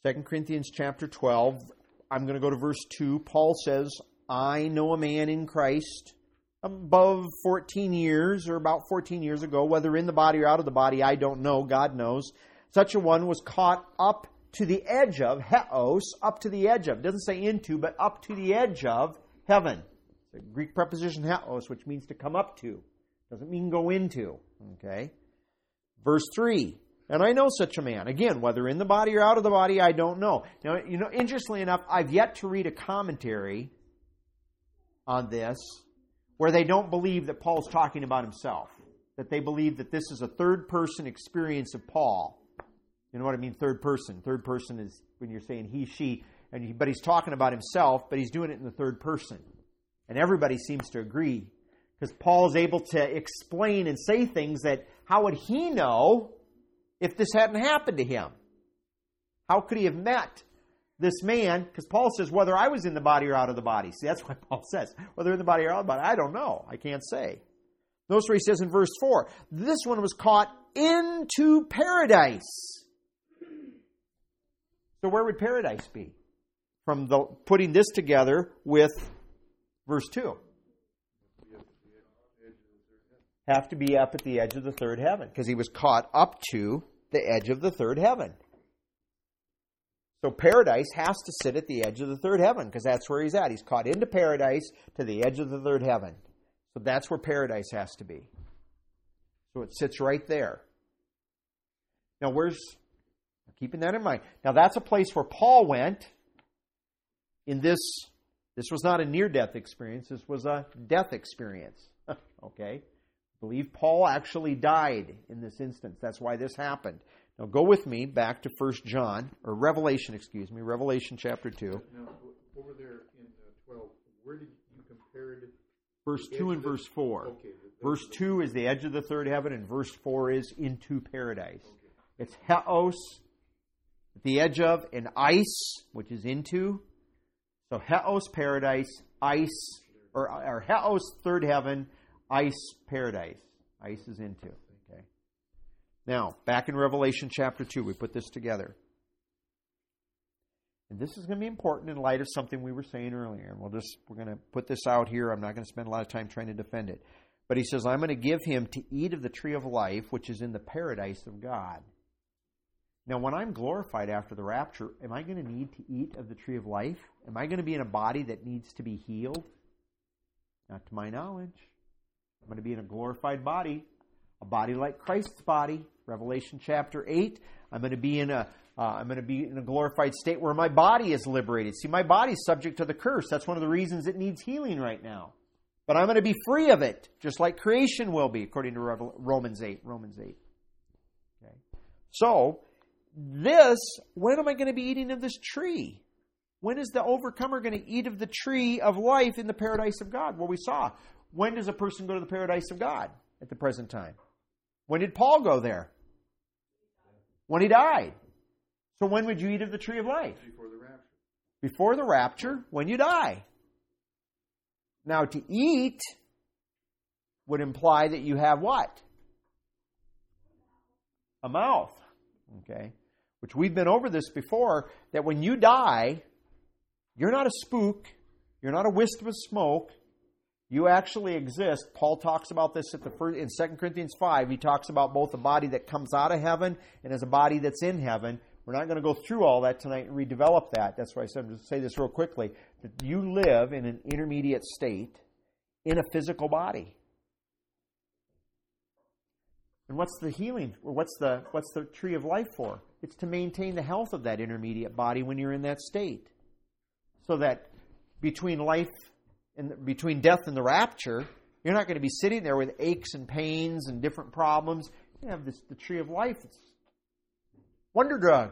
Second Corinthians chapter twelve, I'm going to go to verse two. Paul says, I know a man in Christ above fourteen years, or about fourteen years ago, whether in the body or out of the body, I don't know, God knows. Such a one was caught up to the edge of, heos, up to the edge of. It doesn't say into, but up to the edge of heaven. It's a Greek preposition heos, which means to come up to. Doesn't mean go into. Okay. Verse three. And I know such a man. Again, whether in the body or out of the body, I don't know. Now, you know, interestingly enough, I've yet to read a commentary on this where they don't believe that Paul's talking about himself. That they believe that this is a third-person experience of Paul. You know what I mean, third person. Third person is when you're saying he, she, and he, but he's talking about himself, but he's doing it in the third person. And everybody seems to agree. Because Paul is able to explain and say things that, how would he know if this hadn't happened to him? How could he have met this man? Because Paul says, whether I was in the body or out of the body. See, that's why Paul says, whether in the body or out of the body, I don't know. I can't say. Notice what he says in verse four. This one was caught into paradise. So where would paradise be? From the putting this together with verse two. Have to be up at the edge of the third heaven. Because he was caught up to the edge of the third heaven. So paradise has to sit at the edge of the third heaven. Because that's where he's at. He's caught into paradise to the edge of the third heaven. So that's where paradise has to be. So it sits right there. Now where's... Keeping that in mind. Now that's a place where Paul went in this... This was not a near-death experience. This was a death experience. Okay? I believe Paul actually died in this instance. That's why this happened. Now go with me back to First John, or Revelation, excuse me, Revelation chapter two. Now, over there in uh, twelve, where did you compare it? Verse two and verse four. Okay. Verse two is the edge of the third heaven, and verse four is into paradise. Okay. It's heos, at the edge of, and ice, which is into. So heos, paradise, ice, or, or heos, third heaven, ice, paradise. Ice is into. Okay. Now, back in Revelation chapter two, we put this together. And this is going to be important in light of something we were saying earlier. And we'll just, we're going to put this out here. I'm not going to spend a lot of time trying to defend it. But he says, I'm going to give him to eat of the tree of life, which is in the paradise of God. Now, when I'm glorified after the rapture, am I going to need to eat of the tree of life? Am I going to be in a body that needs to be healed? Not to my knowledge. I'm going to be in a glorified body, a body like Christ's body. Revelation chapter eight. I'm going to be in a uh, I'm going to be in a glorified state where my body is liberated. See, my body is subject to the curse. That's one of the reasons it needs healing right now. But I'm going to be free of it, just like creation will be, according to Romans eight. Romans eight. Okay. So, this, when am I going to be eating of this tree? When is the overcomer going to eat of the tree of life in the paradise of God? Well, we saw. When does a person go to the paradise of God at the present time? When did Paul go there? When he died. So when would you eat of the tree of life? Before the rapture. Before the rapture, when you die. Now, to eat would imply that you have what? A mouth. Okay? Which we've been over this before, that when you die, you're not a spook, you're not a wisp of smoke, you actually exist. Paul talks about this at the first, in Second Corinthians five. He talks about both a body that comes out of heaven and as a body that's in heaven. We're not going to go through all that tonight and redevelop that. That's why I said, I'm just say this real quickly, that you live in an intermediate state in a physical body. And what's the healing, or what's the what's the tree of life for? It's to maintain the health of that intermediate body when you're in that state. So that between life and between death and the rapture, you're not going to be sitting there with aches and pains and different problems. You have this the tree of life. It's wonder drug.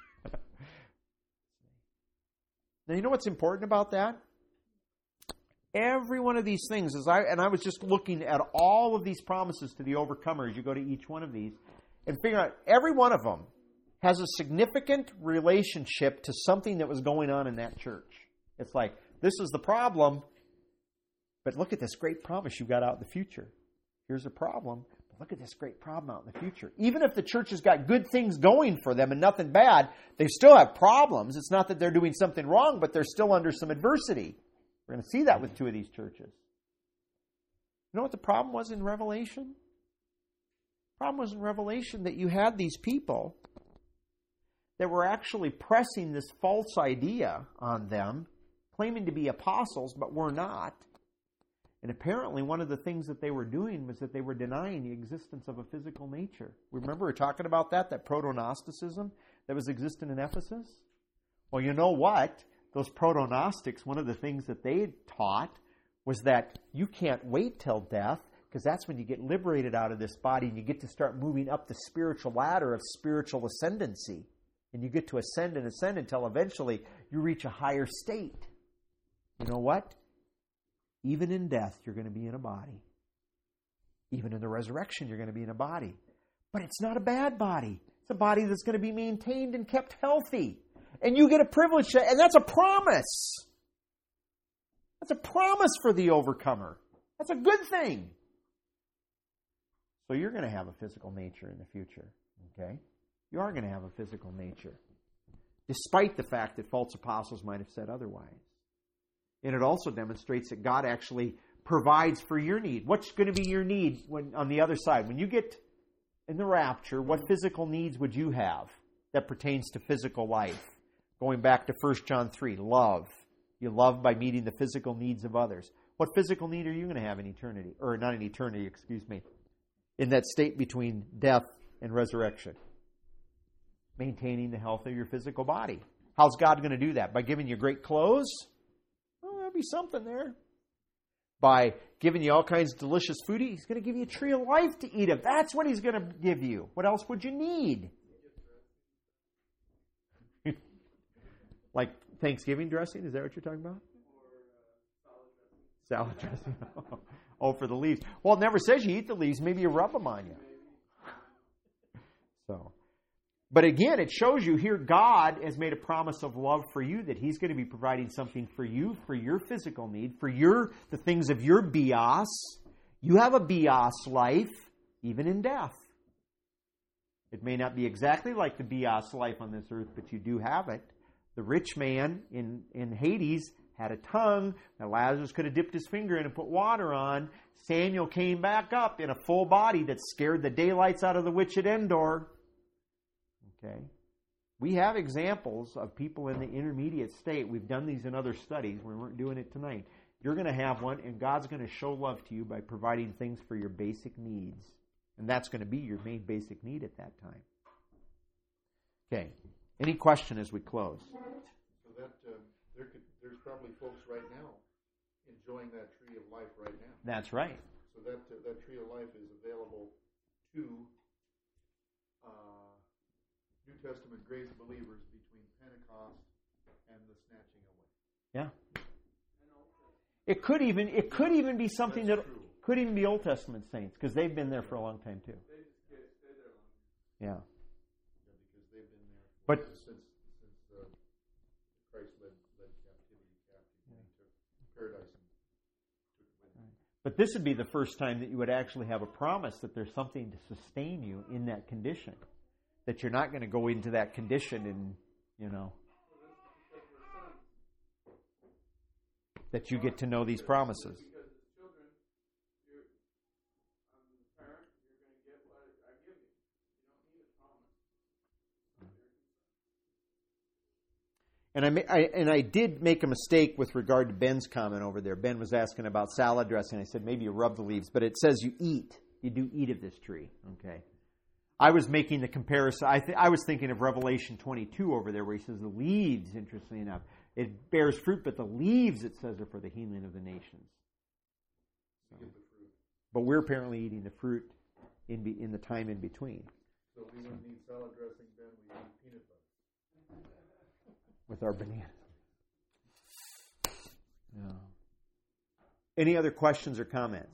Now, you know what's important about that? Every one of these things, as I and I was just looking at all of these promises to the overcomer as you go to each one of these, and figure out every one of them has a significant relationship to something that was going on in that church. It's like, this is the problem, but look at this great promise you got out in the future. Here's a problem. look at this great problem out in the future. Even if the church has got good things going for them and nothing bad, they still have problems. It's not that they're doing something wrong, but they're still under some adversity. We're going to see that with two of these churches. You know what the problem was in Revelation? The problem was in Revelation that you had these people that were actually pressing this false idea on them, claiming to be apostles, but were not. And apparently one of the things that they were doing was that they were denying the existence of a physical nature. Remember we were talking about that, that proto-Gnosticism that was existing in Ephesus? Well, you know what? Those proto-Gnostics, one of the things that they taught was that you can't wait till death, because that's when you get liberated out of this body and you get to start moving up the spiritual ladder of spiritual ascendancy. And you get to ascend and ascend until eventually you reach a higher state. You know what? Even in death, you're going to be in a body. Even in the resurrection, you're going to be in a body. But it's not a bad body. It's a body that's going to be maintained and kept healthy. And you get a privilege, to, and that's a promise. That's a promise for the overcomer. That's a good thing. So you're going to have a physical nature in the future. Okay? You are going to have a physical nature. Despite the fact that false apostles might have said otherwise. And it also demonstrates that God actually provides for your need. What's going to be your need when on the other side? When you get in the rapture, what physical needs would you have that pertains to physical life? Going back to First John three, love. You love by meeting the physical needs of others. What physical need are you going to have in eternity? Or not in eternity, excuse me. In that state between death and resurrection. Maintaining the health of your physical body. How's God going to do that? By giving you great clothes? Well, there'll be something there. By giving you all kinds of delicious food, He's going to give you a tree of life to eat of. That's what He's going to give you. What else would you need? Like Thanksgiving dressing? Is that what you're talking about? Or uh, salad dressing. Salad dressing. Oh, for the leaves. Well, it never says you eat the leaves. Maybe you rub them on you. So... But again, it shows you here God has made a promise of love for you, that He's going to be providing something for you, for your physical need, for your the things of your bios. You have a bios life, even in death. It may not be exactly like the bios life on this earth, but you do have it. The rich man in, in Hades had a tongue. Now Lazarus could have dipped his finger in and put water on. Samuel came back up in a full body that scared the daylights out of the witch at Endor. Okay, we have examples of people in the intermediate state. We've done these in other studies. We weren't doing it tonight. You're going to have one, and God's going to show love to you by providing things for your basic needs. And that's going to be your main basic need at that time. Okay, any question as we close? So that um, there could, there's probably folks right now enjoying that tree of life right now. That's right. So that uh, that tree of life is available to uh, New Testament grace believers between Pentecost and the snatching away. Yeah. It could even it could even be something That's that true. Could even be Old Testament saints, because they've been there for a long time too. Yeah. Yeah, because they've been there But since since uh, Christ led led captivity captive. Yeah. He took paradise and took it with him. But this would be the first time that you would actually have a promise that there's something to sustain you in that condition. That you're not going to go into that condition and, you know, that you get to know these promises. Because as children, you're, I'm the parent, you're going to get what I give you. You don't need a promise. And I, ma- I and I did make a mistake with regard to Ben's comment over there. Ben was asking about salad dressing. I said maybe you rub the leaves, but it says you eat. You do eat of this tree. Okay. I was making the comparison. I, th- I was thinking of Revelation twenty-two over there, where he says the leaves. Interestingly enough, it bears fruit, but the leaves, it says, are for the healing of the nations. So, but we're apparently eating the fruit in be- in the time in between. So we don't need salad dressing, then we need peanut butter. With our banana. Yeah. Any other questions or comments?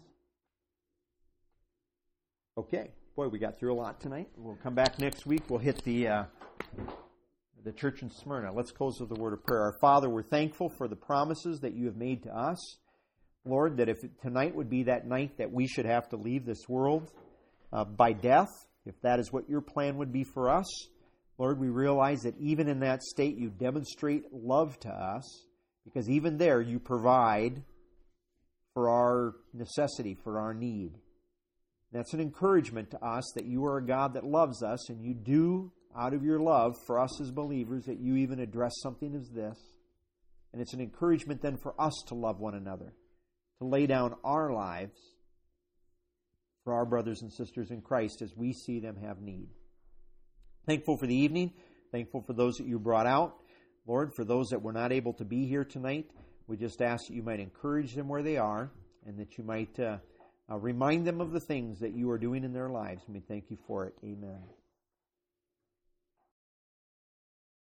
Okay. Boy, we got through a lot tonight. We'll come back next week. We'll hit the uh, the church in Smyrna. Let's close with a word of prayer. Our Father, we're thankful for the promises that you have made to us. Lord, that if tonight would be that night that we should have to leave this world, uh, by death, if that is what your plan would be for us. Lord, we realize that even in that state you demonstrate love to us, because even there you provide for our necessity, for our need. That's an encouragement to us that you are a God that loves us, and you do, out of your love for us as believers, that you even address something as this. And it's an encouragement then for us to love one another, to lay down our lives for our brothers and sisters in Christ as we see them have need. Thankful for the evening. Thankful for those that you brought out. Lord, for those that were not able to be here tonight, we just ask that you might encourage them where they are, and that you might uh, uh, remind them of the things that you are doing in their lives. And we thank you for it. Amen.